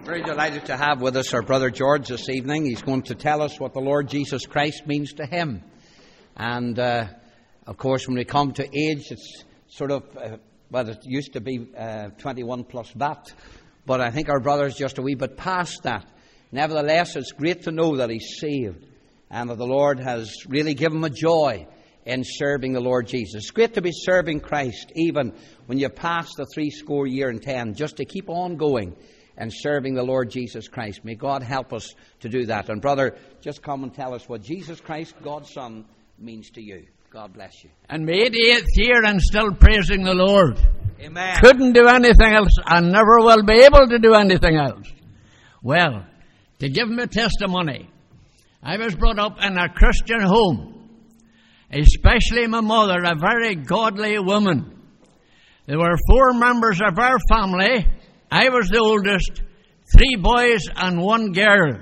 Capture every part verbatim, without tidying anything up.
Very delighted to have with us our brother George this evening. He's going to tell us what the Lord Jesus Christ means to him. And, uh, of course, when we come to age, it's sort of, uh, well, it used to be uh, twenty-one plus that, but I think our brother's just a wee bit past that. Nevertheless, it's great to know that he's saved and that the Lord has really given him a joy in serving the Lord Jesus. It's great to be serving Christ, even when you pass the three score year and ten, just to keep on going and serving the Lord Jesus Christ. May God help us to do that. And brother, just come and tell us what Jesus Christ, God's Son, means to you. God bless you. And my eighty-eighth year and still praising the Lord. Amen. Couldn't do anything else and never will be able to do anything else. Well, to give me testimony, I was brought up in a Christian home, especially my mother, a very godly woman. There were four members of our family. I was the oldest, three boys and one girl.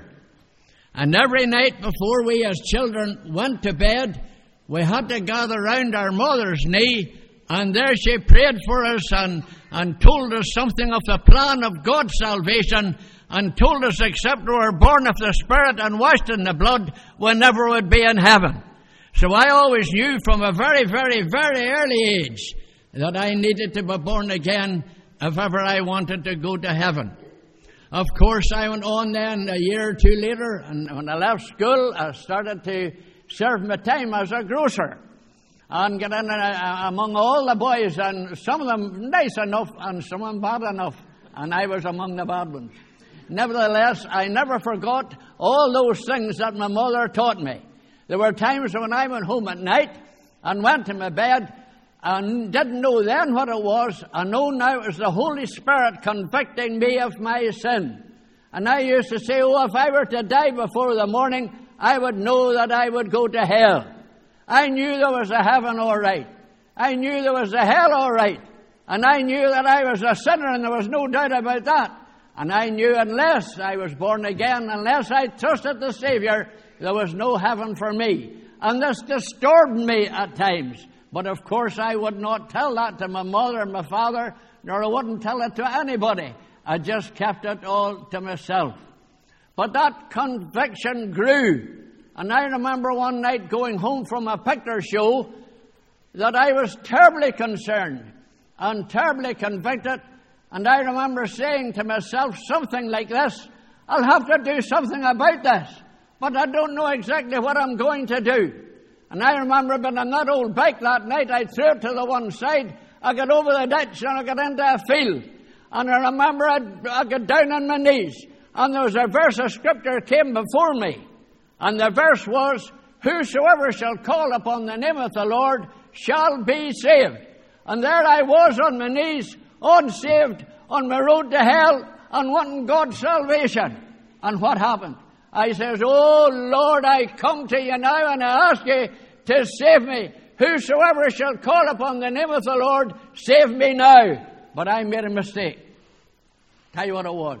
And every night before we as children went to bed, we had to gather round our mother's knee, and there she prayed for us and, and told us something of the plan of God's salvation, and told us except we were born of the Spirit and washed in the blood, we never would be in heaven. So I always knew from a very, very, very early age that I needed to be born again if ever I wanted to go to heaven. Of course, I went on then a year or two later, and when I left school, I started to serve my time as a grocer and get in uh, among all the boys, and some of them nice enough and some of them bad enough, and I was among the bad ones. Nevertheless, I never forgot all those things that my mother taught me. There were times when I went home at night and went to my bed and didn't know then what it was. I know now it was the Holy Spirit convicting me of my sin. And I used to say, oh, if I were to die before the morning, I would know that I would go to hell. I knew there was a heaven all right. I knew there was a hell all right. And I knew that I was a sinner, and there was no doubt about that. And I knew unless I was born again, unless I trusted the Savior, there was no heaven for me. And this disturbed me at times. But of course I would not tell that to my mother and my father, nor I wouldn't tell it to anybody. I just kept it all to myself. But that conviction grew. And I remember one night going home from a picture show that I was terribly concerned and terribly convicted. And I remember saying to myself something like this, I'll have to do something about this, but I don't know exactly what I'm going to do. And I remember being on that old bike that night, I threw it to the one side, I got over the ditch and I got into a field. And I remember I, I got down on my knees, and there was a verse of Scripture came before me. And the verse was, whosoever shall call upon the name of the Lord shall be saved. And there I was on my knees, unsaved, on my road to hell, and wanting God's salvation. And what happened? I says, oh Lord, I come to you now and I ask you to save me. Whosoever shall call upon the name of the Lord, save me now. But I made a mistake. Tell you what it was.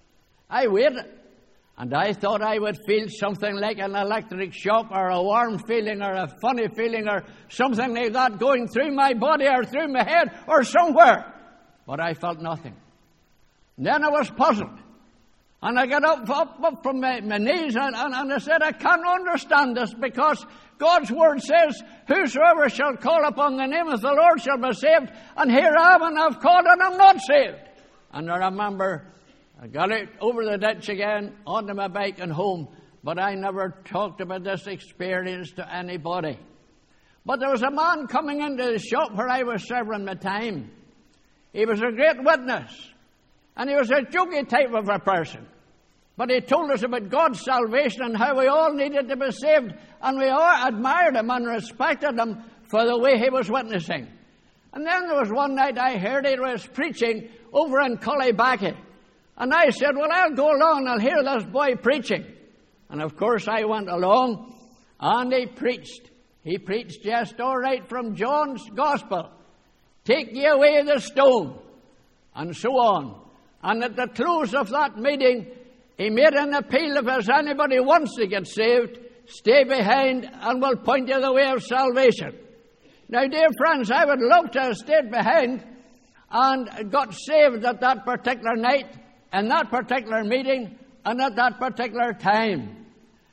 I waited, and I thought I would feel something like an electric shock or a warm feeling or a funny feeling or something like that going through my body or through my head or somewhere. But I felt nothing. And then I was puzzled. And I got up, up, up from my, my knees and, and, and I said, I can't understand this, because God's Word says, whosoever shall call upon the name of the Lord shall be saved. And here I am, and I've called and I'm not saved. And I remember I got out over the ditch again, onto my bike and home. But I never talked about this experience to anybody. But there was a man coming into the shop where I was serving my time. He was a great witness. And he was a jokey type of a person. But he told us about God's salvation and how we all needed to be saved. And we all admired him and respected him for the way he was witnessing. And then there was one night I heard he was preaching over in Cullybackey. And I said, well, I'll go along and I'll hear this boy preaching. And of course I went along, and he preached. He preached just all right from John's Gospel. Take ye away the stone. And so on. And at the close of that meeting, he made an appeal, if there's anybody who wants to get saved, stay behind and we'll point you the way of salvation. Now, dear friends, I would love to have stayed behind and got saved at that particular night in that particular meeting and at that particular time.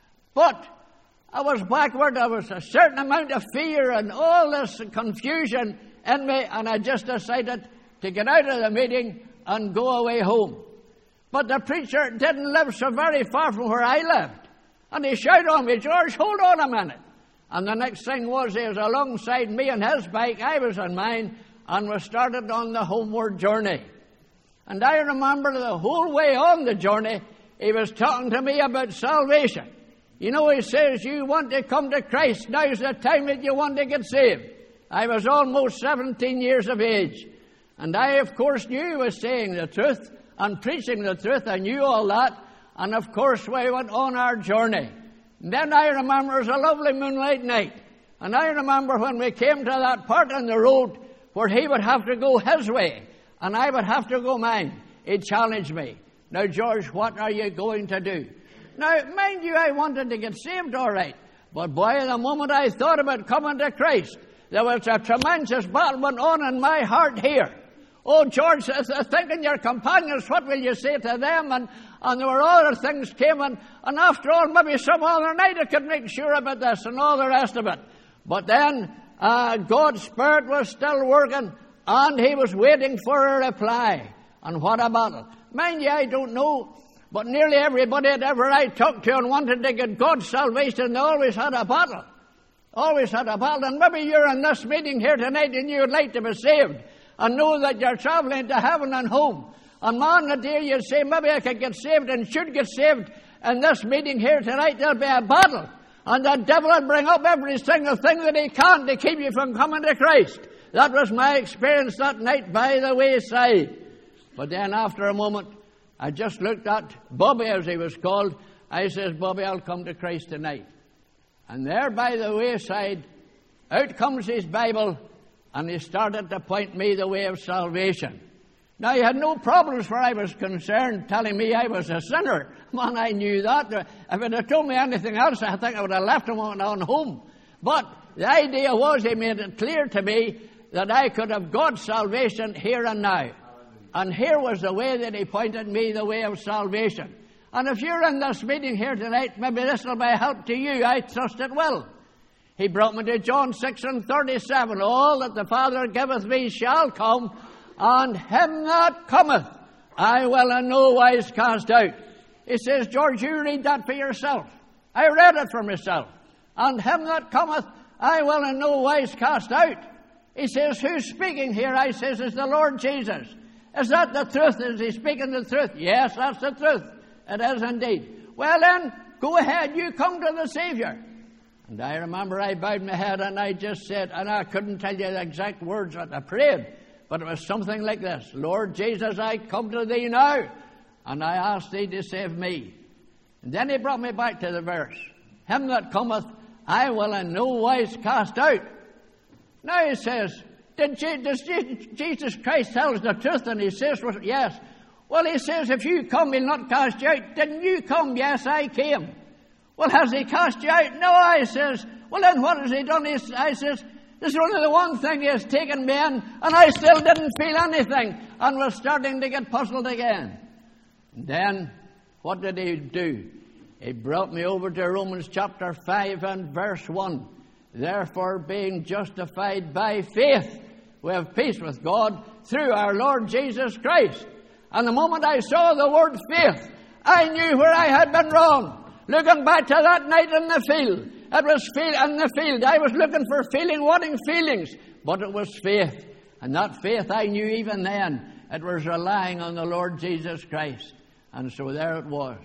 But I was backward. There was a certain amount of fear and all this confusion in me, and I just decided to get out of the meeting and go away home. But the preacher didn't live so very far from where I lived. And he shouted on me, "George, hold on a minute." And the next thing was he was alongside me on his bike, I was on mine, and we started on the homeward journey. And I remember the whole way on the journey, he was talking to me about salvation. You know, he says, "You want to come to Christ. Now's the time that you want to get saved." I was almost seventeen years of age. And I, of course, knew he was saying the truth and preaching the truth. I knew all that. And, of course, we went on our journey. And then I remember it was a lovely moonlight night. And I remember when we came to that part on the road where he would have to go his way and I would have to go mine. He challenged me. "Now, George, what are you going to do?" Now, mind you, I wanted to get saved all right. But, boy, the moment I thought about coming to Christ, there was a tremendous battle went on in my heart here. "Oh, George, thinking your companions, what will you say to them?" And, and there were other things came, and, and after all, maybe some other night I could make sure about this and all the rest of it. But then uh, God's Spirit was still working, and he was waiting for a reply. And what a battle. Mind you, I don't know, but nearly everybody that ever I talked to and wanted to get God's salvation, they always had a battle. Always had a battle. And maybe you're in this meeting here tonight and you would like to be saved and know that you're traveling to heaven and home. And man, the day you say, maybe I could get saved and should get saved in this meeting here tonight, there'll be a battle. And the devil will bring up every single thing that he can to keep you from coming to Christ. That was my experience that night by the wayside. But then after a moment, I just looked at Bobby, as he was called. I says, "Bobby, I'll come to Christ tonight." And there by the wayside, out comes his Bible, and he started to point me the way of salvation. Now, he had no problems where I was concerned, telling me I was a sinner. Man, I knew that. If he'd have told me anything else, I think I would have left him on, on home. But the idea was he made it clear to me that I could have God's salvation here and now. And here was the way that he pointed me the way of salvation. And if you're in this meeting here tonight, maybe this will be a help to you. I trust it will. He brought me to John six and thirty-seven. "All that the Father giveth me shall come, and him that cometh I will in no wise cast out." He says, "George, you read that for yourself." I read it for myself. "And him that cometh I will in no wise cast out." He says, "Who's speaking here?" I says, "It's the Lord Jesus." "Is that the truth? Is he speaking the truth?" "Yes, that's the truth. It is indeed." "Well then, go ahead, you come to the Savior." And I remember I bowed my head and I just said, and I couldn't tell you the exact words that I prayed, but it was something like this: "Lord Jesus, I come to thee now, and I ask thee to save me." And then he brought me back to the verse, "Him that cometh I will in no wise cast out." Now he says, Did does Jesus Christ tell us the truth? And he says, yes. Well, he says, if you come, he'll not cast you out. Didn't you come? Yes, I came. Well, has he cast you out? No, I says. Well, then what has he done? He, I says, this is only the one thing he has taken me in, and I still didn't feel anything, and was starting to get puzzled again. And then, what did he do? He brought me over to Romans chapter five and verse one. "Therefore, being justified by faith, we have peace with God through our Lord Jesus Christ." And the moment I saw the word faith, I knew where I had been wrong. Looking back to that night in the field, it was feel in the field. I was looking for feeling, wanting feelings, but it was faith. And that faith, I knew even then, it was relying on the Lord Jesus Christ. And so there it was.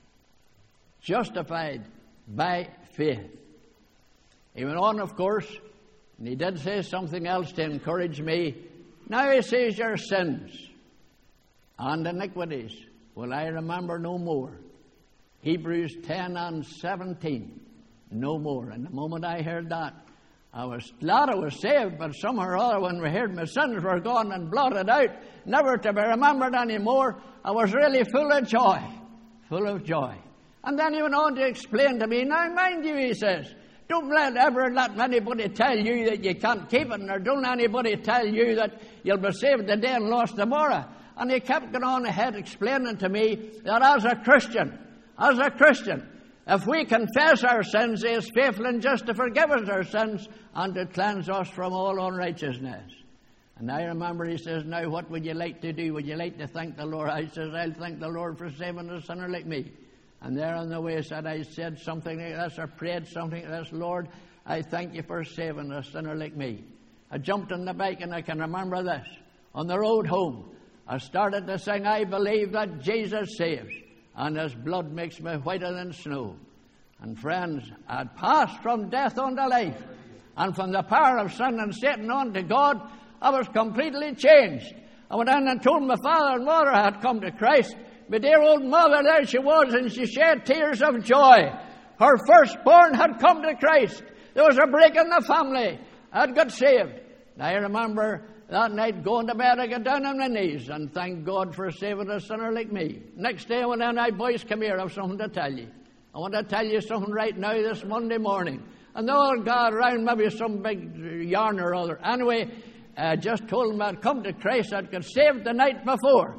Justified by faith. He went on, of course, and he did say something else to encourage me. Now he says, "Your sins and iniquities will I remember no more." Hebrews ten and seventeen. No more. And the moment I heard that, I was glad I was saved, but somehow or other, when we heard my sins were gone and blotted out, never to be remembered anymore, I was really full of joy. Full of joy. And then he went on to explain to me, now mind you, he says, don't let ever let anybody tell you that you can't keep it, or don't anybody tell you that you'll be saved today and lost tomorrow. And he kept going on ahead explaining to me that as a Christian, as a Christian, if we confess our sins, he is faithful and just to forgive us our sins and to cleanse us from all unrighteousness. And I remember he says, now what would you like to do? Would you like to thank the Lord? I says, I'll thank the Lord for saving a sinner like me. And there on the way said, I said something like this or prayed something like this, Lord, I thank you for saving a sinner like me. I jumped on the bike and I can remember this. On the road home, I started to sing, I believe that Jesus saves, and his blood makes me whiter than snow. And friends, I'd passed from death unto life, and from the power of sin and Satan on to God, I was completely changed. I went in and told my father and mother I had come to Christ. My dear old mother, there she was, and she shed tears of joy. Her firstborn had come to Christ. There was a break in the family. I'd got saved. I remember that night going to bed, I got down on my knees and thanked God for saving a sinner like me. Next day I went in, I boys, come here, I have something to tell you. I want to tell you something right now this Monday morning. And the old God around, maybe some big yarn or other. Anyway, I just told him I'd come to Christ, I'd got saved the night before.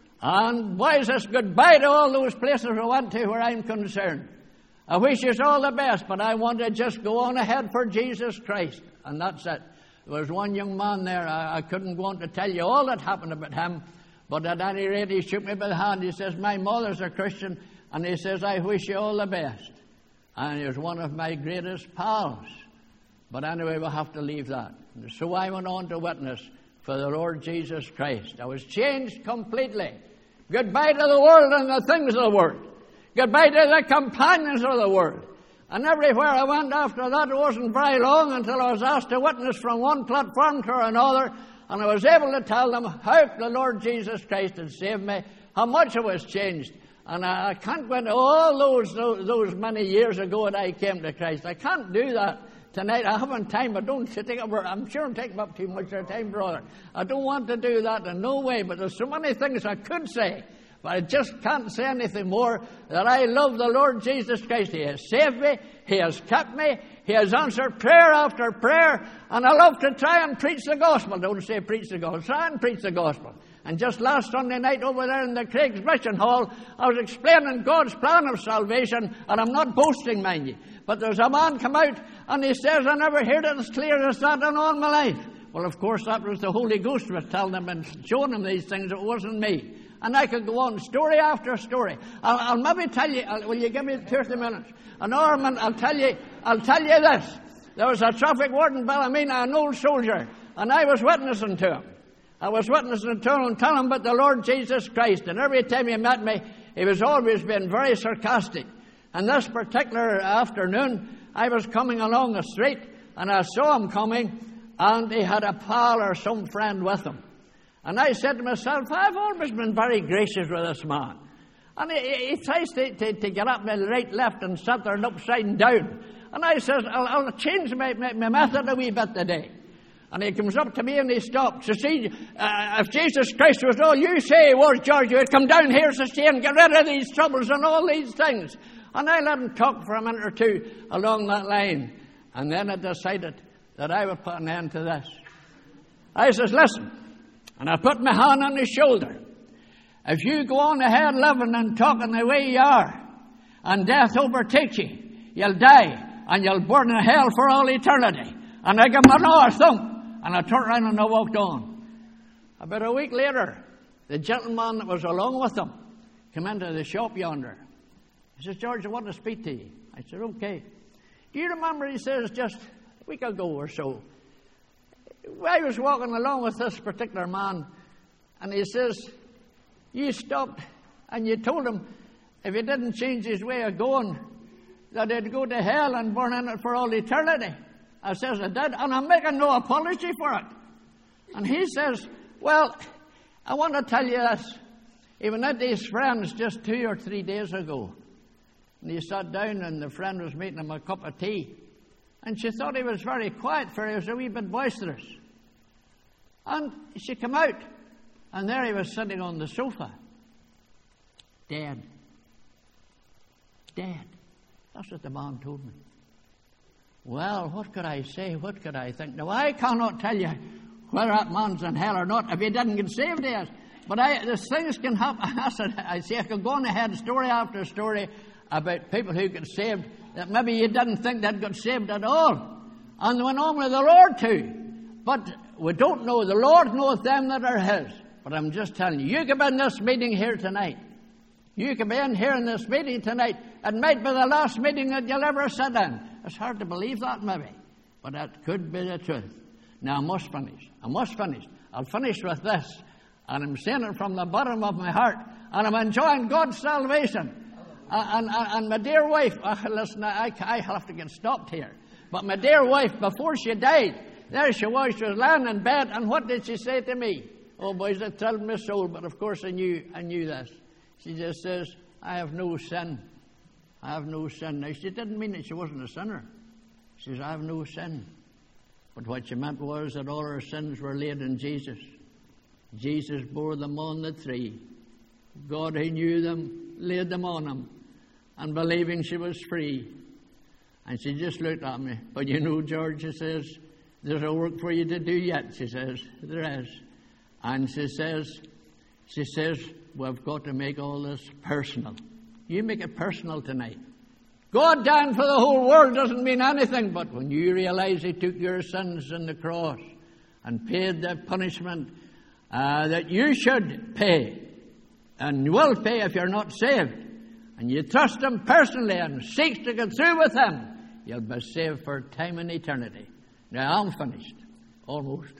And boys, it's goodbye to all those places I went to where I'm concerned. I wish you all the best, but I want to just go on ahead for Jesus Christ. And that's it. There was one young man there, I, I couldn't go on to tell you all that happened about him, but at any rate he shook me by the hand. He says, my mother's a Christian, and he says, I wish you all the best. And he was one of my greatest pals. But anyway, we'll have to leave that. And so I went on to witness for the Lord Jesus Christ. I was changed completely. Goodbye to the world and the things of the world. Goodbye to the companions of the world. And everywhere I went after that, it wasn't very long until I was asked to witness from one platform to another, and I was able to tell them how the Lord Jesus Christ had saved me, how much I was changed. And I, I can't go into all those, those those many years ago that I came to Christ. I can't do that tonight. I haven't time. I don't take up. I'm sure I'm taking up too much of your time, brother. I don't want to do that in no way. But there's so many things I could say. But I just can't say anything more that I love the Lord Jesus Christ. He has saved me. He has kept me. He has answered prayer after prayer. And I love to try and preach the gospel. Don't say preach the gospel. Try and preach the gospel. And just last Sunday night over there in the Craig's Mission Hall, I was explaining God's plan of salvation. And I'm not boasting, mind you. But there's a man come out and he says, I never heard it as clear as that in all my life. Well, of course, that was the Holy Ghost was telling him and showing him these things. It wasn't me. And I could go on story after story. I'll, I'll maybe tell you, I'll, will you give me thirty minutes? And Norman, I'll tell you, I'll tell you this. There was a traffic warden, Ballymena, an old soldier, and I was witnessing to him. I was witnessing to him and telling him about the Lord Jesus Christ. And every time he met me, he was always being very sarcastic. And this particular afternoon, I was coming along the street, and I saw him coming, and he had a pal or some friend with him. And I said to myself, I've always been very gracious with this man. And he, he tries to, to, to get up my right, left, and sit there and upside down. And I says, I'll, I'll change my, my, my method a wee bit today. And he comes up to me and he stops. So see, uh, if Jesus Christ was all you say he was, George, you would come down here to see and get rid of these troubles and all these things. And I let him talk for a minute or two along that line. And then I decided that I would put an end to this. I says, listen. And I put my hand on his shoulder. If you go on ahead living and talking the way you are, and death overtakes you, you'll die, and you'll burn in hell for all eternity. And I gave him another thump, and I turned around and I walked on. About a week later, the gentleman that was along with him came into the shop yonder. He says, George, I want to speak to you. I said, okay. Do you remember, he says, just a week ago or so, I was walking along with this particular man, and he says, you stopped and you told him if he didn't change his way of going, that he'd go to hell and burn in it for all eternity. I says, I did, and I'm making no apology for it. And he says, well, I want to tell you this. He went out to his friends just two or three days ago, and he sat down, and the friend was making him a cup of tea. And she thought he was very quiet, for he was a wee bit boisterous. And she came out, and there he was sitting on the sofa. Dead. Dead. That's what the man told me. Well, what could I say? What could I think? Now, I cannot tell you whether that man's in hell or not if he didn't get saved yet. But I, the things can happen. I said, I see, I could go on ahead, story after story, about people who got saved that maybe you didn't think they'd got saved at all. And went on with the Lord too. But we don't know. The Lord knoweth them that are His. But I'm just telling you, you could be in this meeting here tonight. You could be in here in this meeting tonight. It might be the last meeting that you'll ever sit in. It's hard to believe that maybe. But that could be the truth. Now I must finish. I must finish. I'll finish with this. And I'm saying it from the bottom of my heart. And I'm enjoying God's salvation. And, and, and my dear wife, oh, listen, I, I have to get stopped here. But my dear wife, before she died, there she was, she was lying in bed, and what did she say to me? Oh, boys, it thrilled my soul, but of course I knew, I knew this. She just says, I have no sin. I have no sin. Now, she didn't mean that she wasn't a sinner. She says, I have no sin. But what she meant was that all her sins were laid in Jesus. Jesus bore them on the tree. God, who knew them, laid them on him. And believing she was free. And she just looked at me. But you know, George, she says, there's a work for you to do yet, she says. There is. And she says, she says, we've got to make all this personal. You make it personal tonight. God dying for the whole world doesn't mean anything, but when you realize He took your sins on the cross and paid the punishment uh, that you should pay, and you will pay if you're not saved, and you trust Him personally and seek to get through with Him, you'll be saved for time and eternity. Now, I'm finished. Almost.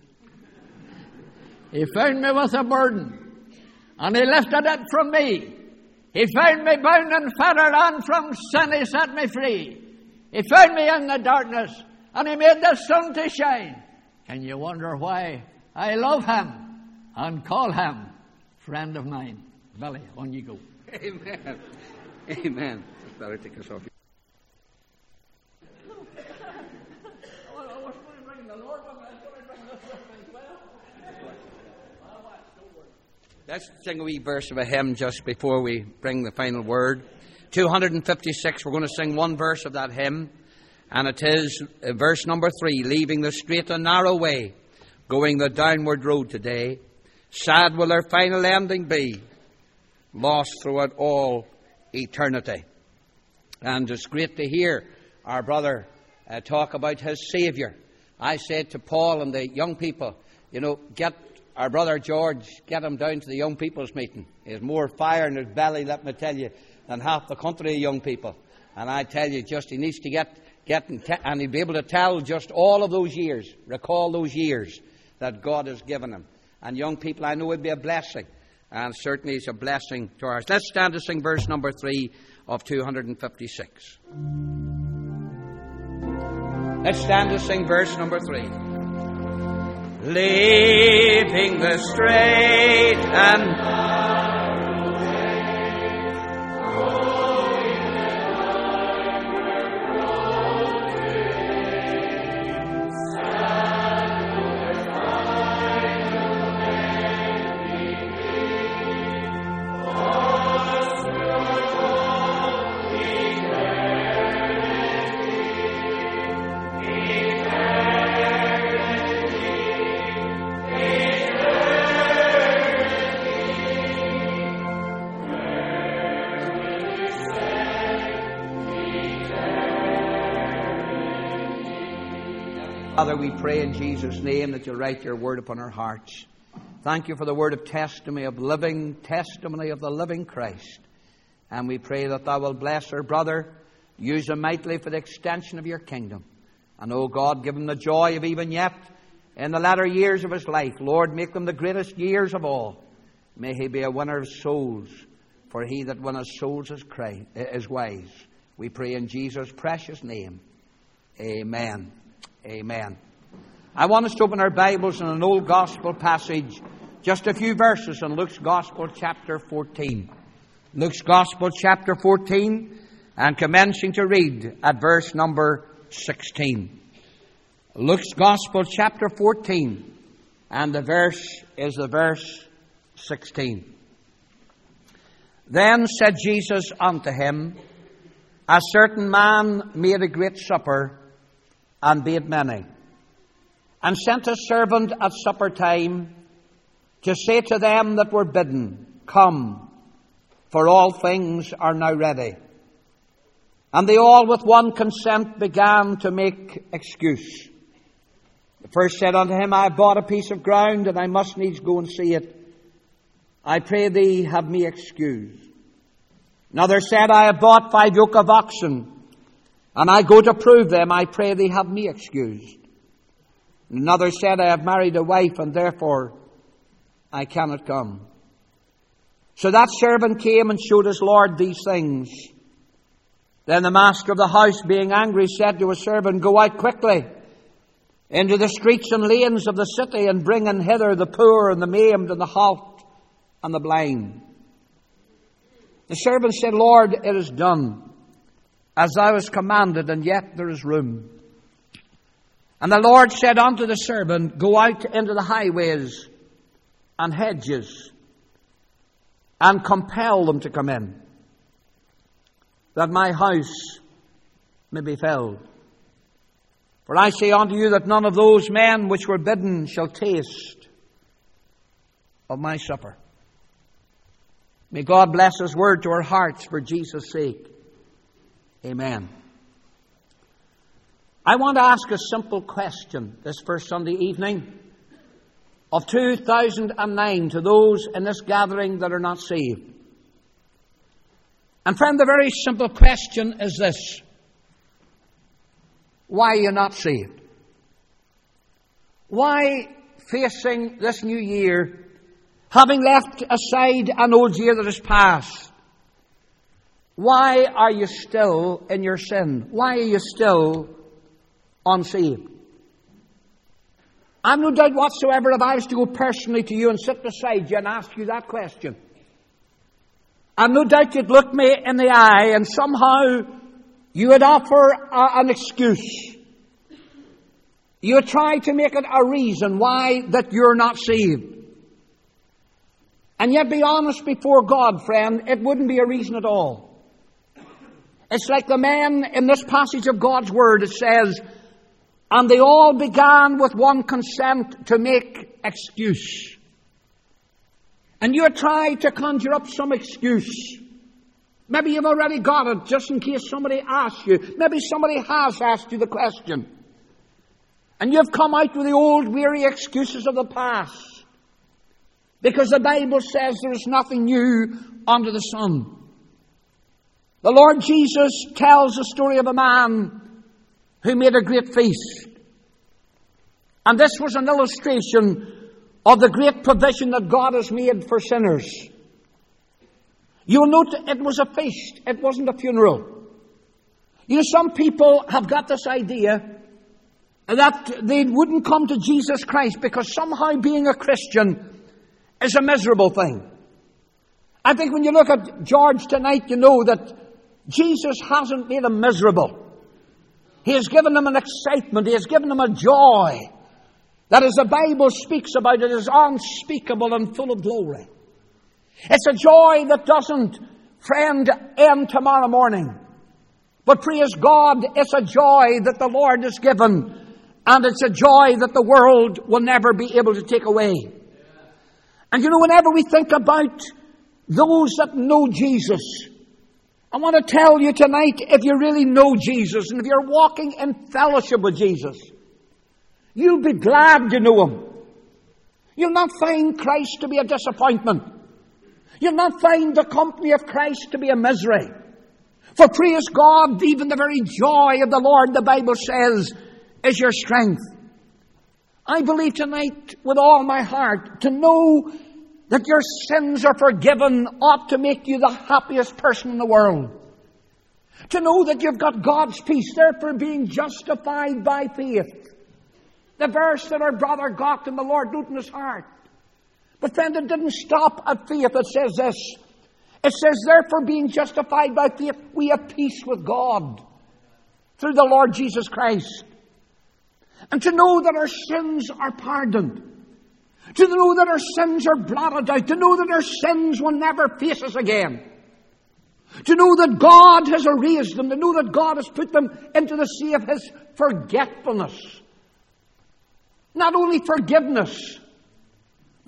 He found me with a burden, and He lifted it from me. He found me bound and fettered, and from sin He set me free. He found me in the darkness, and He made the sun to shine. Can you wonder why I love Him and call Him friend of mine? Billy, on you go. Amen. Amen. Better take us off. Let's sing a wee verse of a hymn just before we bring the final word. two fifty-six, we're going to sing one verse of that hymn. And it is uh, verse number three, leaving the straight and narrow way, going the downward road today. Sad will our final ending be, lost throughout all eternity. And it's great to hear our brother uh, talk about his Saviour. I said to Paul and the young people, you know, get our brother George, get him down to the young people's meeting. He has more fire in his belly, let me tell you, than half the country of young people. And I tell you, just he needs to get, get and, te- and he'll be able to tell just all of those years, recall those years that God has given him. And young people, I know it would be a blessing. And certainly it's a blessing to ours. Let's stand to sing verse number three of two fifty-six. Let's stand to sing verse number three. Leaving the straight and narrow way, going the downward road today, sad will final ending be, lost through all eternity, Father, we pray in Jesus' name that you'll write your word upon our hearts. Thank you for the word of testimony, of living testimony of the living Christ. And we pray that thou wilt bless our brother, use him mightily for the extension of your kingdom. And, O God, give him the joy of even yet in the latter years of his life. Lord, make them the greatest years of all. May he be a winner of souls, for he that winneth souls is, Christ, is wise. We pray in Jesus' precious name. Amen. Amen. I want us to open our Bibles in an old gospel passage, just a few verses in Luke's Gospel chapter fourteen. Luke's Gospel chapter fourteen, and commencing to read at verse number sixteen. Luke's Gospel chapter fourteen, and the verse is the verse sixteen. Then said Jesus unto him, A certain man made a great supper, and bade many, and sent his servant at supper time to say to them that were bidden, Come, for all things are now ready. And they all with one consent began to make excuse. The first said unto him, I have bought a piece of ground, and I must needs go and see it. I pray thee, have me excused. Another said, I have bought five yoke of oxen, and I go to prove them. I pray thee, have me excused. Another said, I have married a wife, and therefore I cannot come. So that servant came and showed his lord these things. Then the master of the house, being angry, said to his servant, Go out quickly into the streets and lanes of the city, and bring in hither the poor and the maimed and the halt and the blind. The servant said, Lord, it is done, as thou hast commanded, and yet there is room. And the Lord said unto the servant, Go out into the highways and hedges, and compel them to come in, that my house may be filled. For I say unto you that none of those men which were bidden shall taste of my supper. May God bless His word to our hearts for Jesus' sake. Amen. I want to ask a simple question this first Sunday evening of two thousand nine to those in this gathering that are not saved. And friend, the very simple question is this: why are you not saved? Why, facing this new year, having left aside an old year that has passed, why are you still in your sin? Why are you still unsaved? I'm no doubt whatsoever if I was to go personally to you and sit beside you and ask you that question, I'm no doubt you'd look me in the eye and somehow you would offer a, an excuse. You would try to make it a reason why that you're not saved. And yet, be honest before God, friend, it wouldn't be a reason at all. It's like the men in this passage of God's Word. It says, and they all began with one consent to make excuse. And you try to conjure up some excuse. Maybe you've already got it, just in case somebody asks you. Maybe somebody has asked you the question. And you've come out with the old weary excuses of the past. Because the Bible says there is nothing new under the sun. The Lord Jesus tells the story of a man who made a great feast. And this was an illustration of the great provision that God has made for sinners. You'll note it was a feast. It wasn't a funeral. You know, some people have got this idea that they wouldn't come to Jesus Christ because somehow being a Christian is a miserable thing. I think when you look at George tonight, you know that Jesus hasn't made him miserable. He has given him an excitement. He has given him a joy that, as the Bible speaks about it, is unspeakable and full of glory. It's a joy that doesn't, friend, end tomorrow morning. But praise God, it's a joy that the Lord has given, and it's a joy that the world will never be able to take away. And you know, whenever we think about those that know Jesus, I want to tell you tonight, if you really know Jesus, and if you're walking in fellowship with Jesus, you'll be glad you know Him. You'll not find Christ to be a disappointment. You'll not find the company of Christ to be a misery. For praise God, even the very joy of the Lord, the Bible says, is your strength. I believe tonight with all my heart to know that your sins are forgiven ought to make you the happiest person in the world. To know that you've got God's peace, therefore being justified by faith. The verse that our brother got and the Lord wrote in his heart. But friend, it didn't stop at faith. It says this. It says, therefore being justified by faith, we have peace with God through the Lord Jesus Christ. And to know that our sins are pardoned. To know that our sins are blotted out. To know that our sins will never face us again. To know that God has erased them. To know that God has put them into the sea of His forgetfulness. Not only forgiveness,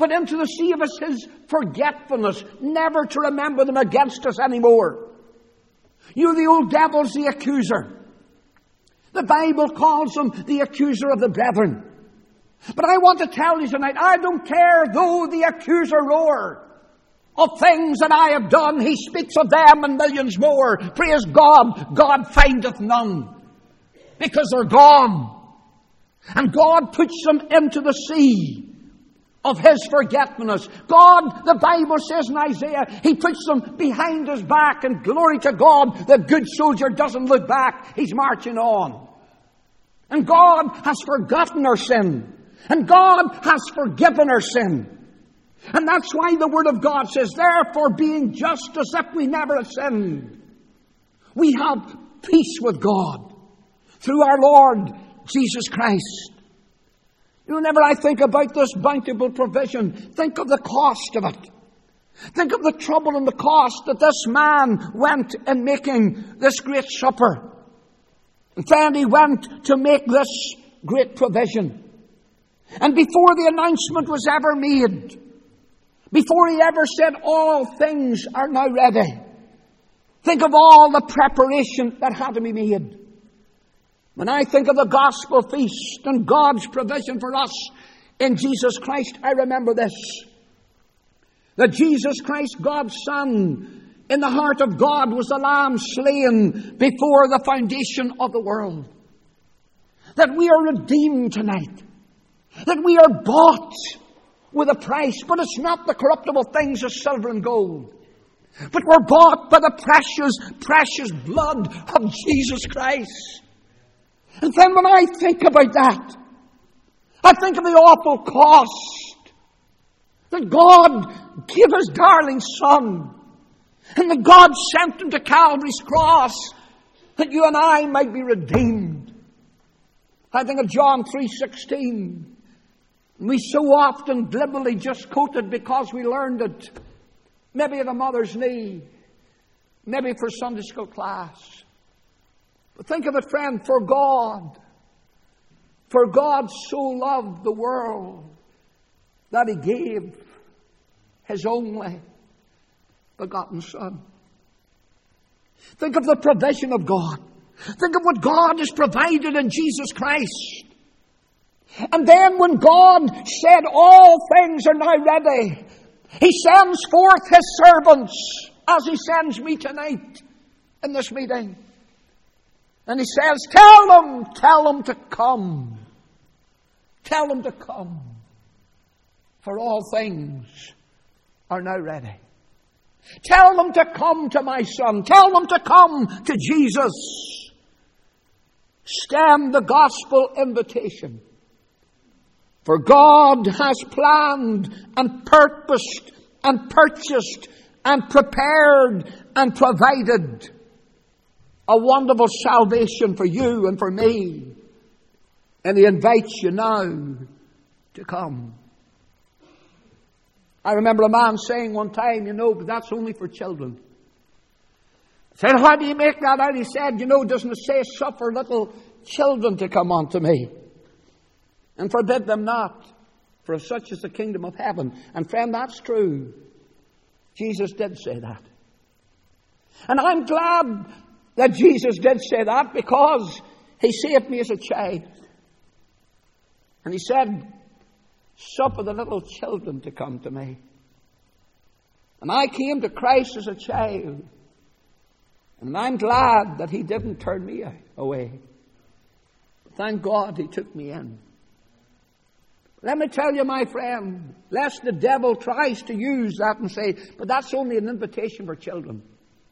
but into the sea of His forgetfulness, never to remember them against us anymore. You know, the old devil's the accuser. The Bible calls him the accuser of the brethren. But I want to tell you tonight, I don't care though the accuser roar of things that I have done. He speaks of them and millions more. Praise God, God findeth none. Because they're gone. And God puts them into the sea of His forgetfulness. God, the Bible says in Isaiah, He puts them behind His back, and glory to God, the good soldier doesn't look back. He's marching on. And God has forgotten our sin. And God has forgiven our sin. And that's why the Word of God says, therefore, being just as if we never have sinned, we have peace with God through our Lord Jesus Christ. You know, whenever I think about this bountiful provision, think of the cost of it. Think of the trouble and the cost that this man went in making this great supper. And then he went to make this great provision. And before the announcement was ever made, before he ever said, all things are now ready, think of all the preparation that had to be made. When I think of the gospel feast and God's provision for us in Jesus Christ, I remember this. That Jesus Christ, God's Son, in the heart of God was the Lamb slain before the foundation of the world. That we are redeemed tonight. That we are bought with a price. But it's not the corruptible things of silver and gold. But we're bought by the precious, precious blood of Jesus Christ. And then when I think about that, I think of the awful cost that God gave His darling Son, and that God sent Him to Calvary's cross that you and I might be redeemed. I think of John three sixteen. We so often glibly just quote it because we learned it, maybe at a mother's knee, maybe for Sunday school class. But think of it, friend, for God, for God so loved the world that He gave His only begotten Son. Think of the provision of God. Think of what God has provided in Jesus Christ. And then when God said all things are now ready, He sends forth His servants, as He sends me tonight in this meeting. And He says, tell them, tell them to come. Tell them to come. For all things are now ready. Tell them to come to my Son. Tell them to come to Jesus. Stand the gospel invitation. For God has planned and purposed and purchased and prepared and provided a wonderful salvation for you and for me. And He invites you now to come. I remember a man saying one time, you know, but that's only for children. I said, how do you make that out? He said, you know, doesn't it say, suffer little children to come unto me, and forbid them not, for such is the kingdom of heaven. And friend, that's true. Jesus did say that. And I'm glad that Jesus did say that, because He saved me as a child. And He said, suffer the little children to come to me. And I came to Christ as a child. And I'm glad that He didn't turn me away. Thank God He took me in. Let me tell you, my friend, lest the devil tries to use that and say, but that's only an invitation for children.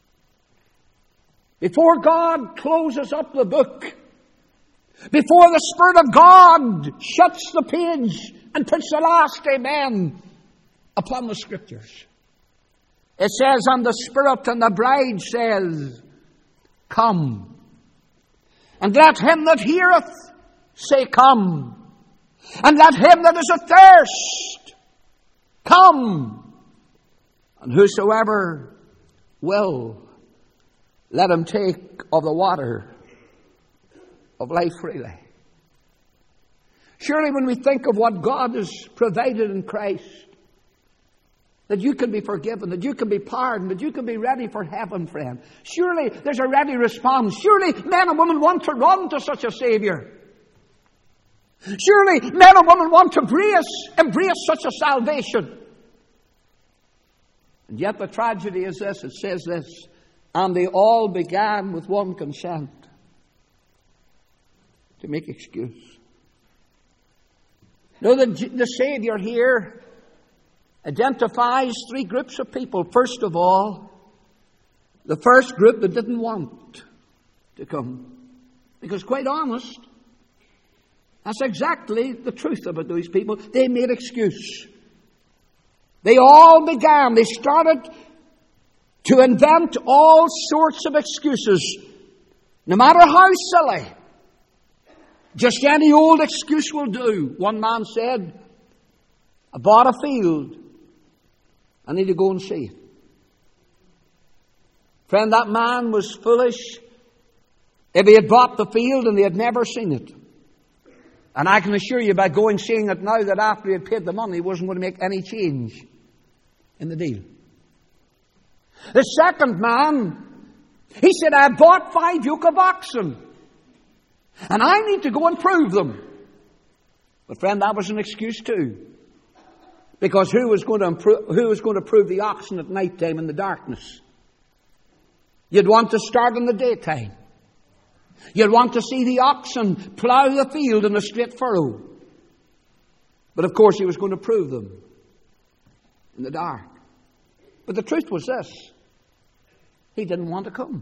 Before God closes up the book, before the Spirit of God shuts the page and puts the last amen upon the Scriptures, it says, and the Spirit and the bride says, come. And let him that heareth say, come. And let him that is athirst come. And whosoever will, let him take of the water of life freely. Surely when we think of what God has provided in Christ, that you can be forgiven, that you can be pardoned, that you can be ready for heaven, friend. Surely there's a ready response. Surely men and women want to run to such a Savior. Surely men and women want to embrace, embrace such a salvation. And yet the tragedy is this, it says this, and they all began with one consent to make excuse. Now the, the Savior here identifies three groups of people. First of all, the first group that didn't want to come. Because quite honest, that's exactly the truth about those people. They made excuse. They all began, they started to invent all sorts of excuses, no matter how silly. Just any old excuse will do. One man said, I bought a field. I need to go and see it. Friend, that man was foolish if he had bought the field and he had never seen it. And I can assure you by going seeing it now that after he had paid the money, he wasn't going to make any change in the deal. The second man, he said, I bought five yoke of oxen. And I need to go and prove them. But friend, that was an excuse too. Because who was going to improve, who was going to prove the oxen at night time in the darkness? You'd want to start in the daytime. You'd want to see the oxen plough the field in a straight furrow. But of course he was going to prove them in the dark. But the truth was this. He didn't want to come.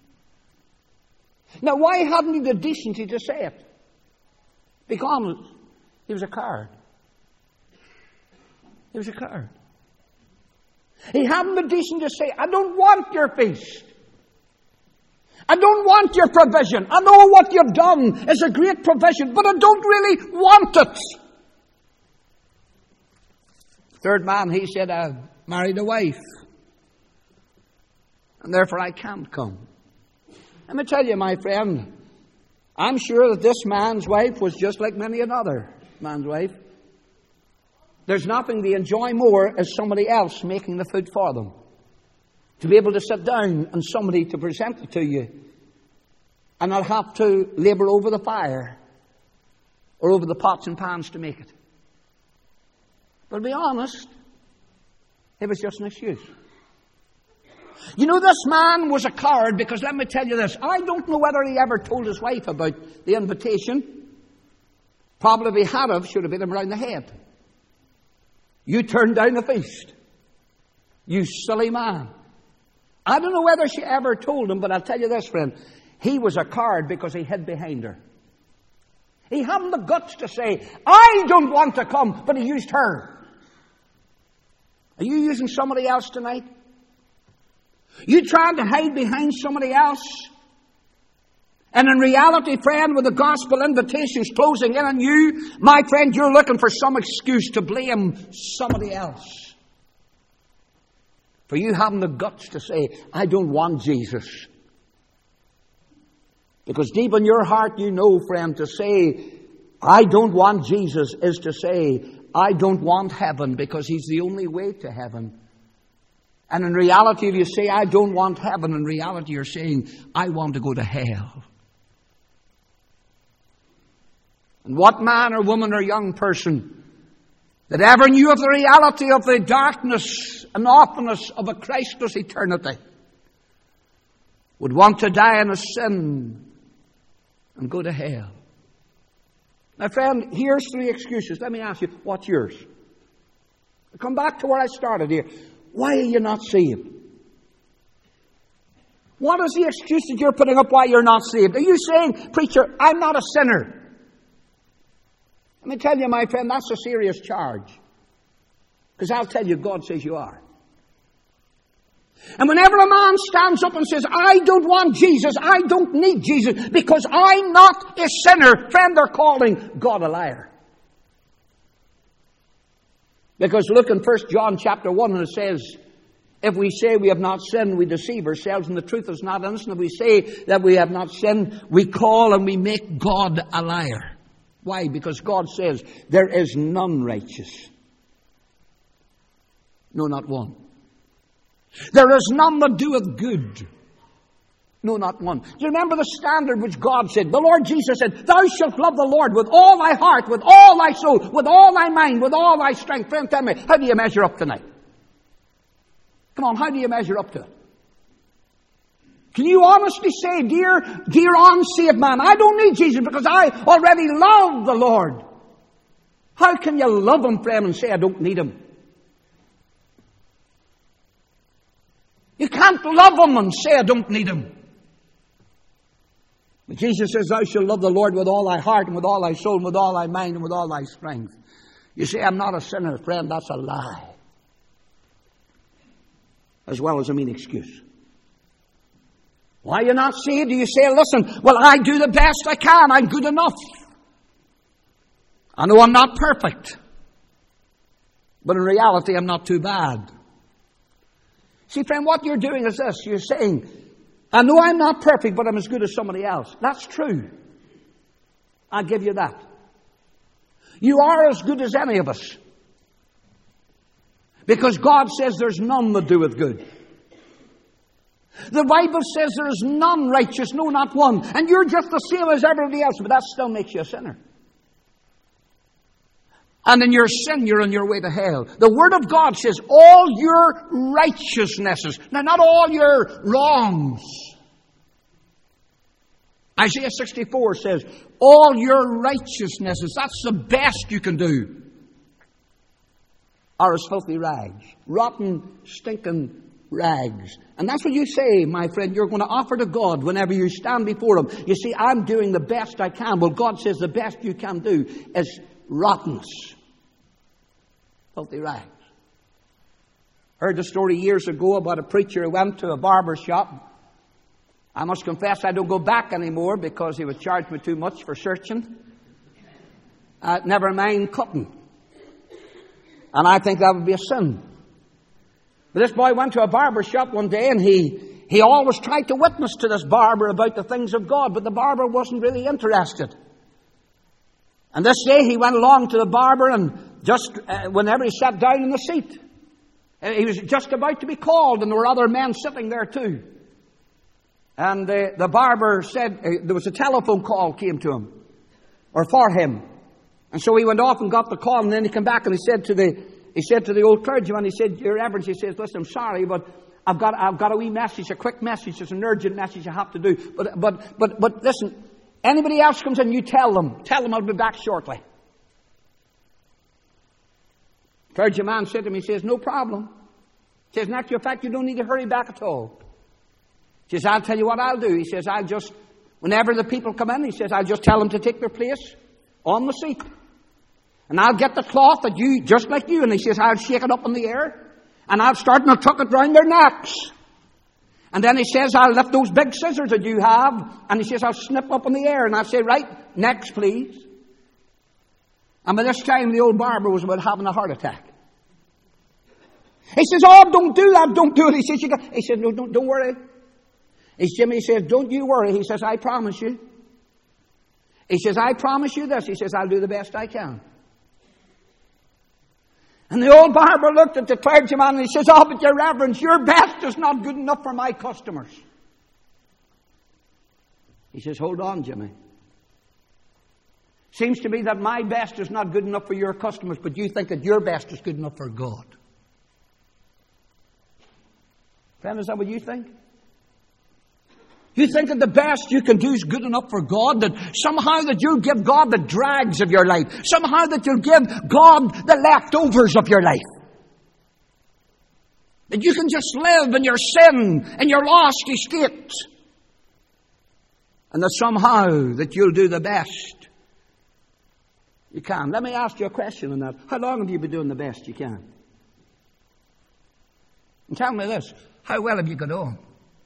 Now why hadn't he the decency to say it? Because he was a coward. He was a coward. He hadn't the decency to say, I don't want your feast. I don't want your provision. I know what you've done is a great provision, but I don't really want it. Third man, he said, I married a wife. And therefore I can't come. Let me tell you, my friend, I'm sure that this man's wife was just like many another man's wife. There's nothing they enjoy more as somebody else making the food for them. To be able to sit down and somebody to present it to you and not have to labour over the fire or over the pots and pans to make it. But to be honest, it was just an excuse. You know, this man was a coward because let me tell you this. I don't know whether he ever told his wife about the invitation. Probably if he had have, should have hit him round the head. You turned down the feast. You silly man. I don't know whether she ever told him, but I'll tell you this, friend. He was a coward because he hid behind her. He hadn't the guts to say, I don't want to come, but he used her. Are you using somebody else tonight? You trying to hide behind somebody else? And in reality, friend, with the gospel invitations closing in on you, my friend, you're looking for some excuse to blame somebody else. For you having the guts to say, I don't want Jesus. Because deep in your heart you know, friend, to say, I don't want Jesus is to say, I don't want heaven because He's the only way to heaven. And in reality, if you say, I don't want heaven, in reality you're saying, I want to go to hell. And what man or woman or young person that ever knew of the reality of the darkness and awfulness of a Christless eternity would want to die in a sin and go to hell? Now, friend, here's three excuses. Let me ask you, what's yours? I'll come back to where I started here. Why are you not saved? What is the excuse that you're putting up why you're not saved? Are you saying, preacher, I'm not a sinner? Let me tell you, my friend, that's a serious charge. Because I'll tell you, God says you are. And whenever a man stands up and says, I don't want Jesus, I don't need Jesus, because I'm not a sinner, friend, they're calling God a liar. Because look in First John chapter one, and it says, if we say we have not sinned, we deceive ourselves, and the truth is not in us. And if we say that we have not sinned, we call and we make God a liar. Why? Because God says there is none righteous. No, not one. There is none that doeth good. No, not one. Do you remember the standard which God said? The Lord Jesus said, thou shalt love the Lord with all thy heart, with all thy soul, with all thy mind, with all thy strength. Friend, tell me, how do you measure up tonight? Come on, how do you measure up to it? Can you honestly say, dear, dear unsaved man, I don't need Jesus because I already love the Lord. How can you love Him, friend, and say, I don't need Him? You can't love Him and say, I don't need Him. But Jesus says, thou shalt love the Lord with all thy heart and with all thy soul and with all thy mind and with all thy strength. You say, I'm not a sinner, friend. That's a lie. As well as a mean excuse. Why are you not saved? Do you say, listen, well, I do the best I can. I'm good enough. I know I'm not perfect. But in reality, I'm not too bad. See, friend, what you're doing is this. You're saying, I know I'm not perfect, but I'm as good as somebody else. That's true. I'll give you that. You are as good as any of us. Because God says there's none that doeth good. The Bible says there is none righteous, no, not one. And you're just the same as everybody else, but that still makes you a sinner. And in your sin, you're on your way to hell. The Word of God says all your righteousnesses, now not all your wrongs. Isaiah sixty-four says, all your righteousnesses, that's the best you can do, are as filthy rags. Rotten, stinking rags. And that's what you say, my friend, you're going to offer to God whenever you stand before Him. You see, I'm doing the best I can. Well, God says the best you can do is rottenness. Filthy rags. Heard the story years ago about a preacher who went to a barber shop. I must confess I don't go back anymore because he would charge me too much for searching. Uh, never mind cutting. And I think that would be a sin. But this boy went to a barber shop one day and he, he always tried to witness to this barber about the things of God, but the barber wasn't really interested. And this day he went along to the barber and just uh, whenever he sat down in the seat, uh, he was just about to be called and there were other men sitting there too. And uh, the barber said, uh, there was a telephone call came to him, or for him. And so he went off and got the call and then he came back and he said to the, he said to the old clergyman, he said, Your Reverence, he says, listen, I'm sorry, but I've got, I've got a wee message, a quick message, it's an urgent message I have to do. But, but, but, but listen, anybody else comes in, you tell them, tell them I'll be back shortly. Clergyman said to me, he says, no problem. He says, in actual fact, you don't need to hurry back at all. He says, I'll tell you what I'll do. He says, I'll just, whenever the people come in, he says, I'll just tell them to take their place on the seat. And I'll get the cloth that you, just like you, and he says, I'll shake it up in the air, and I'll start and I'll tuck it round their necks. And then he says, I'll lift those big scissors that you have, and he says, I'll snip up in the air, and I'll say, right, next please. And by this time, the old barber was about having a heart attack. He says, oh, don't do that, don't do it. He says, you got, he says, no, don't, don't worry. He says, Jimmy, he says, don't you worry. He says, I promise you. He says, I promise you this. He says, I'll do the best I can. And the old barber looked at the clergyman and he says, oh, but your reverence, your best is not good enough for my customers. He says, hold on, Jimmy. Seems to me that my best is not good enough for your customers, but you think that your best is good enough for God. Friend, is that what you think? You think that the best you can do is good enough for God? That somehow that you'll give God the drags of your life? Somehow that you'll give God the leftovers of your life? That you can just live in your sin and your lost estate? And that somehow that you'll do the best you can? Let me ask you a question on that. How long have you been doing the best you can? And tell me this. How well have you got on?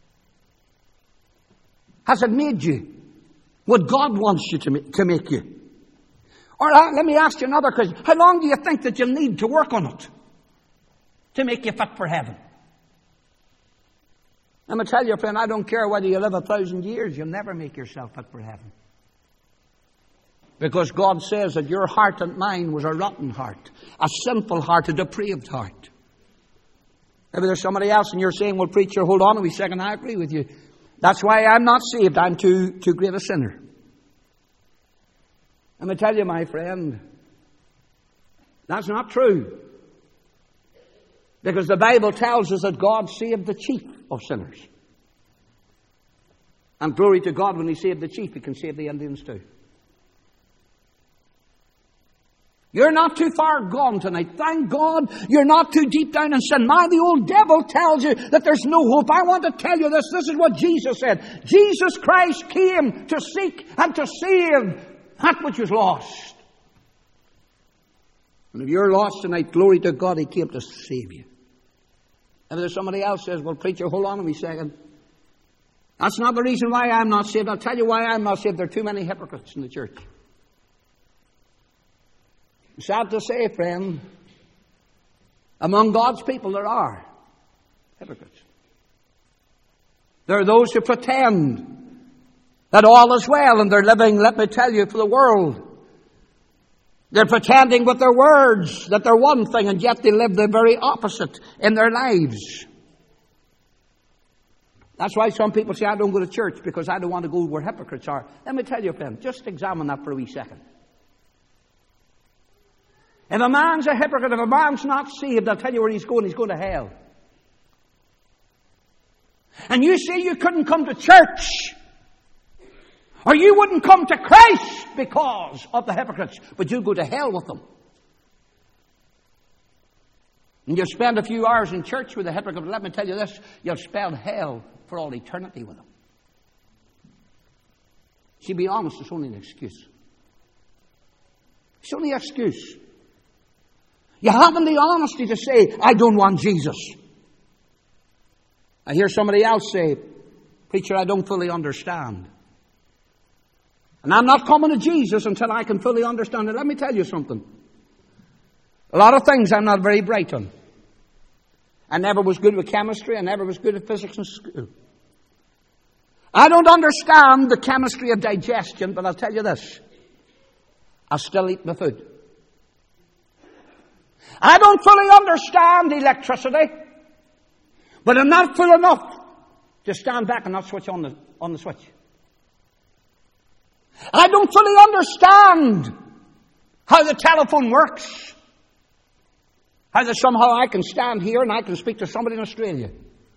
Has it made you what God wants you to make, to make you? Or uh, let me ask you another question. How long do you think that you'll need to work on it to make you fit for heaven? I'm going to tell you, friend, I don't care whether you live a thousand years, you'll never make yourself fit for heaven. Because God says that your heart and mine was a rotten heart, a sinful heart, a depraved heart. Maybe there's somebody else and you're saying, well, preacher, hold on a wee second, I agree with you. That's why I'm not saved. I'm too, too great a sinner. Let me tell you, my friend, that's not true. Because the Bible tells us that God saved the chief of sinners. And glory to God, when He saved the chief, He can save the Indians too. You're not too far gone tonight. Thank God you're not too deep down in sin. My, the old devil tells you that there's no hope. I want to tell you this. This is what Jesus said. Jesus Christ came to seek and to save that which was lost. And if you're lost tonight, glory to God, He came to save you. And if somebody else says, well, preacher, hold on a wee second. That's not the reason why I'm not saved. I'll tell you why I'm not saved. There are too many hypocrites in the church. Sad to say, friend, among God's people there are hypocrites. There are those who pretend that all is well and they're living, let me tell you, for the world. They're pretending with their words that they're one thing, and yet they live the very opposite in their lives. That's why some people say, I don't go to church because I don't want to go where hypocrites are. Let me tell you, friend, just examine that for a wee second. If a man's a hypocrite, if a man's not saved, I'll tell you where he's going. He's going to hell. And you say you couldn't come to church, or you wouldn't come to Christ because of the hypocrites, but you'll go to hell with them. And you'll spend a few hours in church with the hypocrite, but let me tell you this, you'll spend hell for all eternity with them. See, be honest, it's only an excuse. It's only an excuse. You haven't the honesty to say, I don't want Jesus. I hear somebody else say, preacher, I don't fully understand. And I'm not coming to Jesus until I can fully understand it. Let me tell you something. A lot of things I'm not very bright on. I never was good with chemistry. I never was good at physics in school. I don't understand the chemistry of digestion, but I'll tell you this. I'll still eat my food. I don't fully understand electricity, but I'm not full enough to stand back and not switch on the, on the switch. I don't fully understand how the telephone works, how that somehow I can stand here and I can speak to somebody in Australia.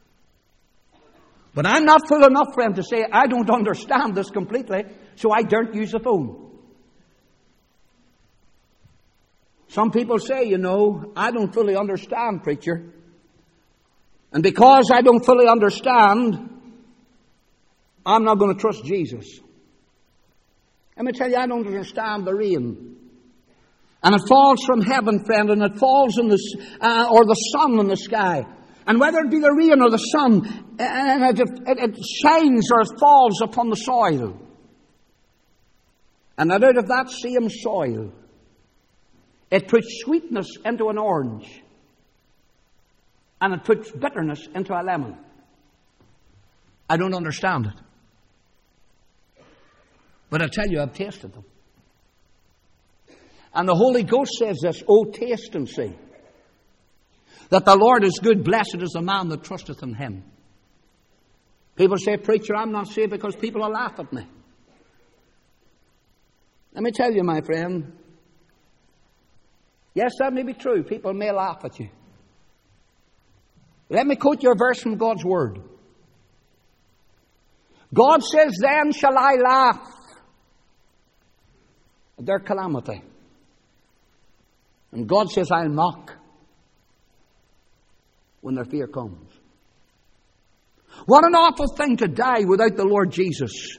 But I'm not full enough, friend, to say I don't understand this completely, so I don't use the phone. Some people say, you know, I don't fully understand, preacher. And because I don't fully understand, I'm not going to trust Jesus. Let me tell you, I don't understand the rain. And it falls from heaven, friend, and it falls in the, uh, or the sun in the sky. And whether it be the rain or the sun, and it, it, it shines or it falls upon the soil. And out of that same soil, it puts sweetness into an orange. And it puts bitterness into a lemon. I don't understand it. But I tell you, I've tasted them. And the Holy Ghost says this, oh, taste and see that the Lord is good, blessed is the man that trusteth in Him. People say, preacher, I'm not saved because people will laugh at me. Let me tell you, my friend, yes, that may be true. People may laugh at you. Let me quote you a verse from God's Word. God says, then shall I laugh at their calamity. And God says, I'll mock when their fear comes. What an awful thing to die without the Lord Jesus.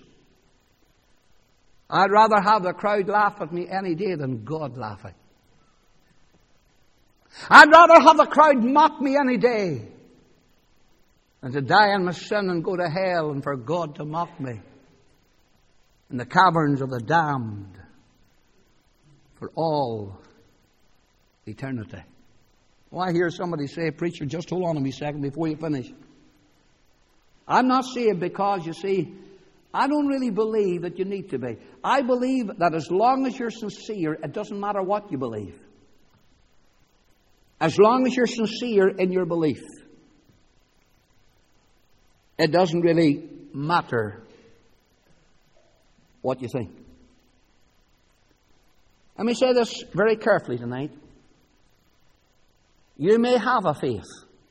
I'd rather have the crowd laugh at me any day than God laughing. I'd rather have the crowd mock me any day than to die in my sin and go to hell and for God to mock me in the caverns of the damned for all eternity. Well, I hear somebody say, preacher, just hold on a wee second before you finish. I'm not saved because, you see, I don't really believe that you need to be. I believe that as long as you're sincere, it doesn't matter what you believe. As long as you're sincere in your belief. it doesn't really matter what you think. Let me say this very carefully tonight. You may have a faith,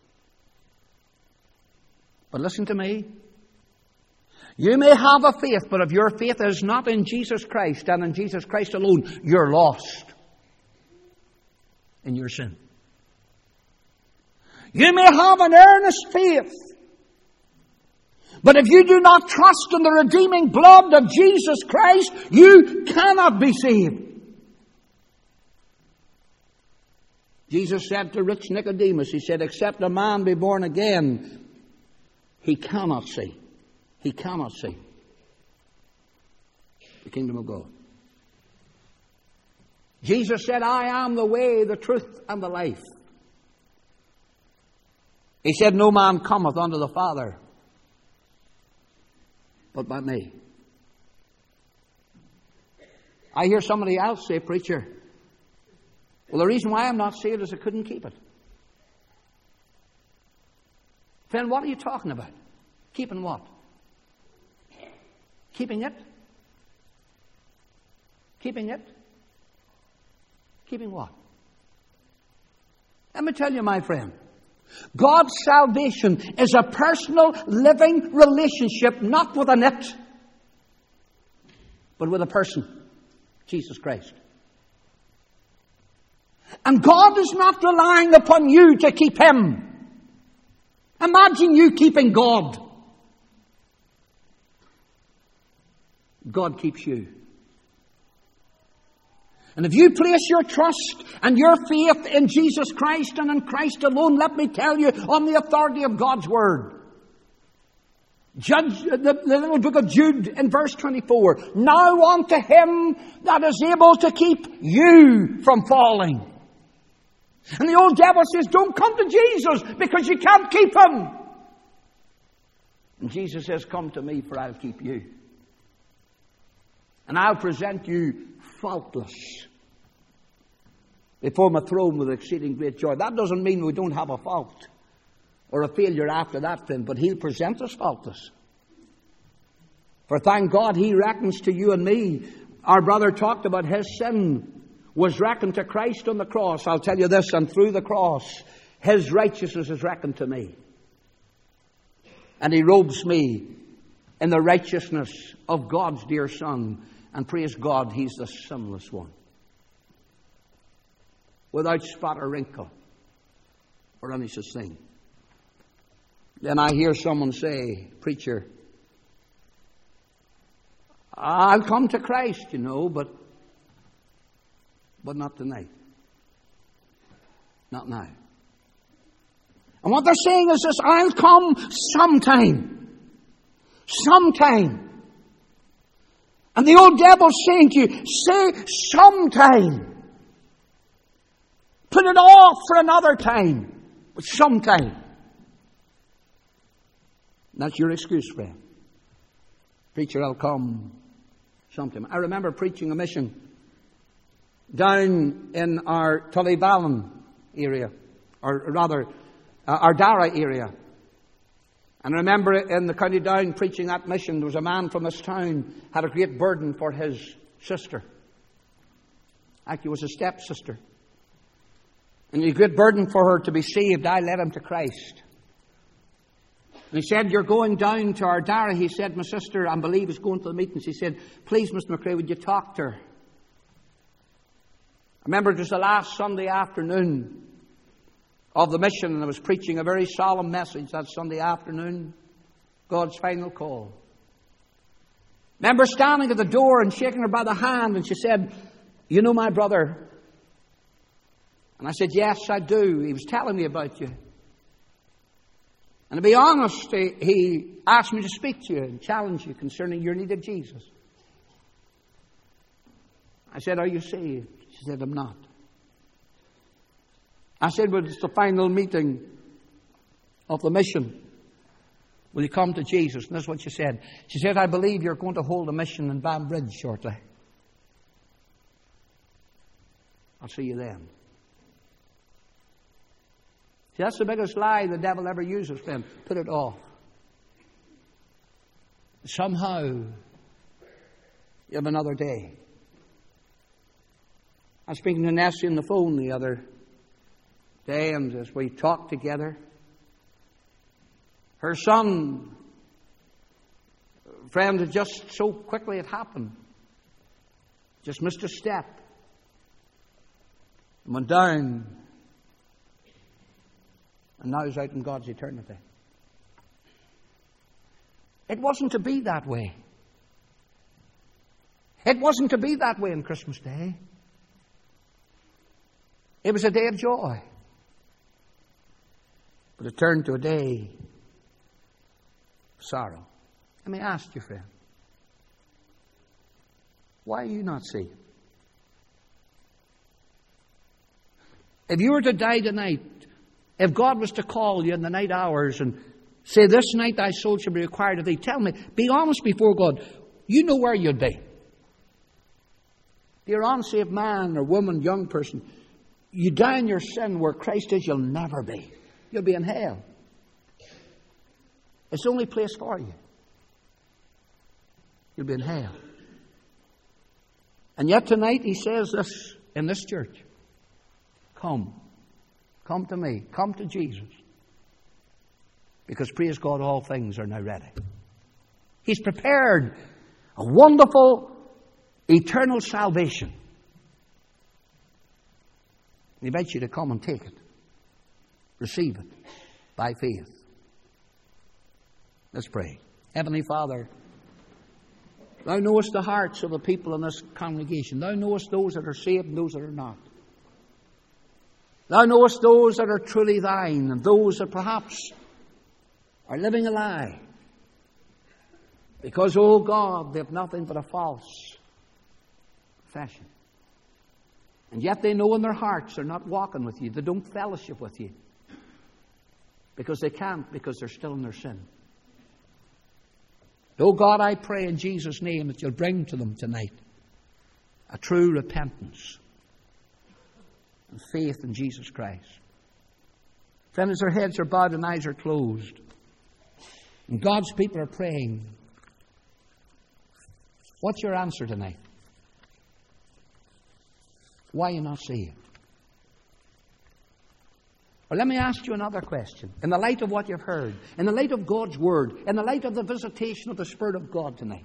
but listen to me. You may have a faith, but if your faith is not in Jesus Christ and in Jesus Christ alone, you're lost in your sin. You may have an earnest faith, but if you do not trust in the redeeming blood of Jesus Christ, you cannot be saved. Jesus said to rich Nicodemus, He said, except a man be born again, he cannot see. He cannot see the kingdom of God. Jesus said, I am the way, the truth, and the life. He said, no man cometh unto the Father but by me. I hear somebody else say, preacher, well, the reason why I'm not saved is I couldn't keep it. Friend, what are you talking about? Keeping what? Keeping it? Keeping it? Keeping what? Let me tell you, my friend, God's salvation is a personal, living relationship, not with an it, but with a person, Jesus Christ. And God is not relying upon you to keep Him. Imagine you keeping God. God keeps you. And if you place your trust and your faith in Jesus Christ and in Christ alone, let me tell you, on the authority of God's Word. Judge the, the little book of Jude in verse twenty-four. Now unto Him that is able to keep you from falling. And the old devil says, don't come to Jesus because you can't keep Him. And Jesus says, come to me for I'll keep you. And I'll present you faultless before my throne with exceeding great joy. That doesn't mean we don't have a fault or a failure after that, friend, but He'll present us faultless. For thank God He reckons to you and me. Our brother talked about his sin was reckoned to Christ on the cross. I'll tell you this, and through the cross, His righteousness is reckoned to me. And He robes me in the righteousness of God's dear Son. And praise God, He's the sinless one, without spot or wrinkle or any such thing. Then I hear someone say, preacher, I'll come to Christ, you know, but but not tonight. Not now. And what they're saying is this, I'll come sometime. Sometime. And the old devil's saying to you, say sometime. Put it off for another time. But sometime. That's your excuse, friend. Preacher, I'll come sometime. I remember preaching a mission down in our Tullyballen area, or rather, uh, our Dara area. And I remember in the County Down preaching that mission, there was a man from this town had a great burden for his sister. Actually, it was a stepsister. And he had a great burden for her to be saved. I led him to Christ. And he said, you're going down to our Dara. He said, my sister, I believe, is going to the meetings. He said, please, Mister McRae, would you talk to her? I remember it was the last Sunday afternoon of the mission, and I was preaching a very solemn message that Sunday afternoon, God's final call. I remember standing at the door and shaking her by the hand, and she said, you know my brother? And I said, yes, I do. He was telling me about you. And to be honest, he, he asked me to speak to you and challenge you concerning your need of Jesus. I said, are you saved? She said, I'm not. I said, well, it's the final meeting of the mission. Will you come to Jesus? And that's what she said. She said, I believe you're going to hold a mission in Banbridge shortly. I'll see you then. See, that's the biggest lie the devil ever uses, friend. Put it off. somehow you have another day. I was speaking to Nessie on the phone the other day, and as we talked together, her son, friend, had just so quickly it happened, just missed a step, and went down, and now he's out in God's eternity. It wasn't to be that way. It wasn't to be that way on Christmas Day. It was a day of joy. But it turned to a day of sorrow. Let me ask you, friend, why are you not saved? If you were to die tonight, if God was to call you in the night hours and say, this night thy soul shall be required of thee, tell me, be honest before God, you know where you'd be. If you're an unsaved man or woman, young person, you die in your sin where Christ is, you'll never be. You'll be in hell. It's the only place for you. You'll be in hell. And yet tonight he says this in this church. Come. Come to me. Come to Jesus. Because praise God, all things are now ready. He's prepared a wonderful, eternal salvation. He invites you to come and take it. Receive it by faith. Let's pray. Heavenly Father, Thou knowest the hearts of the people in this congregation. Thou knowest those that are saved and those that are not. Thou knowest those that are truly Thine and those that perhaps are living a lie. Because, oh God, they have nothing but a false profession. And yet they know in their hearts they're not walking with you. They don't fellowship with you. Because they can't, because they're still in their sin. Oh God, I pray in Jesus' name that You'll bring to them tonight a true repentance and faith in Jesus Christ. Friends, their heads are bowed and eyes are closed. And God's people are praying. What's your answer tonight? Why are you not saved? Well, let me ask you another question. In the light of what you've heard, in the light of God's Word, in the light of the visitation of the Spirit of God tonight,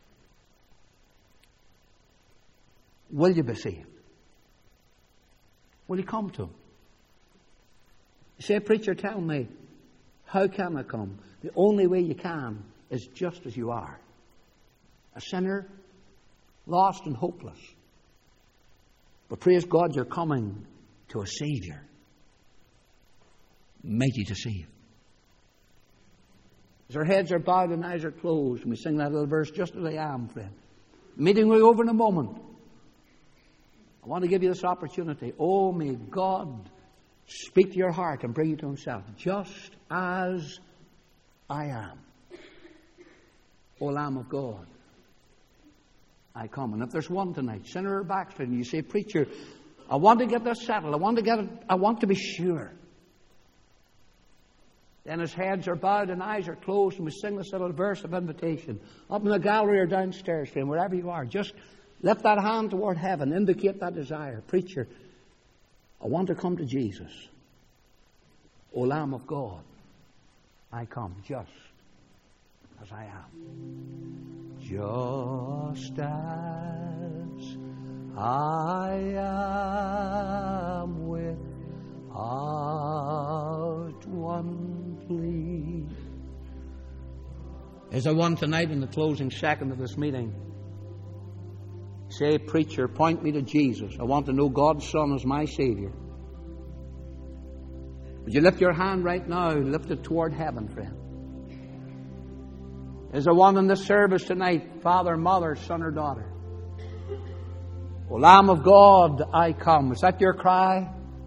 will you be saved? Will you come to Him? You say, preacher, tell me, how can I come? The only way you can is just as you are. A sinner, lost and hopeless. But praise God, you're coming to a Savior, mighty to save. As our heads are bowed and eyes are closed, and we sing that little verse, just as I am, friend. Meeting will be over in a moment. I want to give you this opportunity. Oh, may God speak to your heart and bring you to Himself, just as I am. O Lamb of God, I come. And if there's one tonight, sinner or backslidden, and you say, preacher, I want to get this settled. I want to get it, I want to be sure. Then his heads are bowed and eyes are closed, and we sing this little verse of invitation. Up in the gallery or downstairs, friend, wherever you are, just lift that hand toward heaven, indicate that desire. Preacher, I want to come to Jesus. O Lamb of God, I come just as I am. Just as I am, without one plea. There's a one tonight in the closing second of this meeting. Say, preacher, point me to Jesus. I want to know God's Son as my Savior. Would you lift your hand right now and lift it toward heaven, friend? Is there one in this service tonight, father, mother, son, or daughter? O Lamb of God, I come. Is that your cry?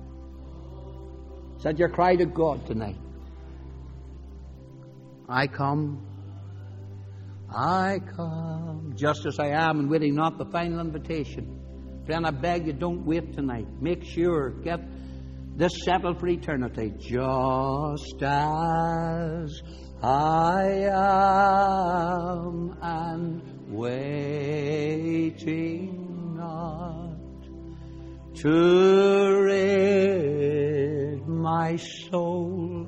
Is that your cry to God tonight? I come. I come just as I am, and waiting not the final invitation. Friend, I beg you, don't wait tonight. Make sure, get this settled for eternity. Just as I am, and waiting not to rid my soul.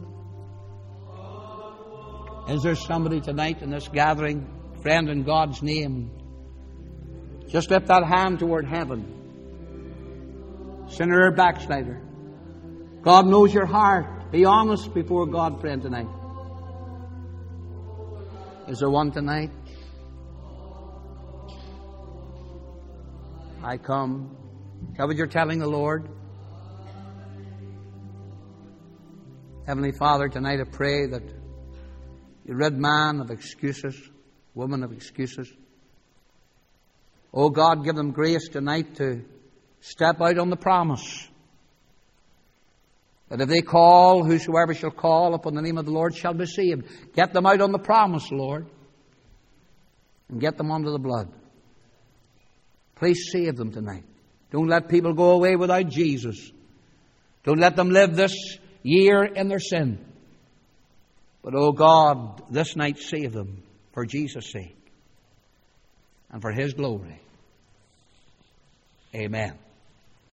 Is there somebody tonight in this gathering, friend, in God's name? Just lift that hand toward heaven. Sinner or backslider. God knows your heart. Be honest before God, friend, tonight. Is there one tonight? I come. Is that what you're telling the Lord? Heavenly Father, tonight I pray that you rid man of excuses, woman of excuses. Oh God, give them grace tonight to step out on the promise that if they call, whosoever shall call upon the name of the Lord shall be saved. Get them out on the promise, Lord, and get them under the blood. Please save them tonight. Don't let people go away without Jesus. Don't let them live this year in their sin. But, oh God, this night save them for Jesus' sake and for His glory. Amen.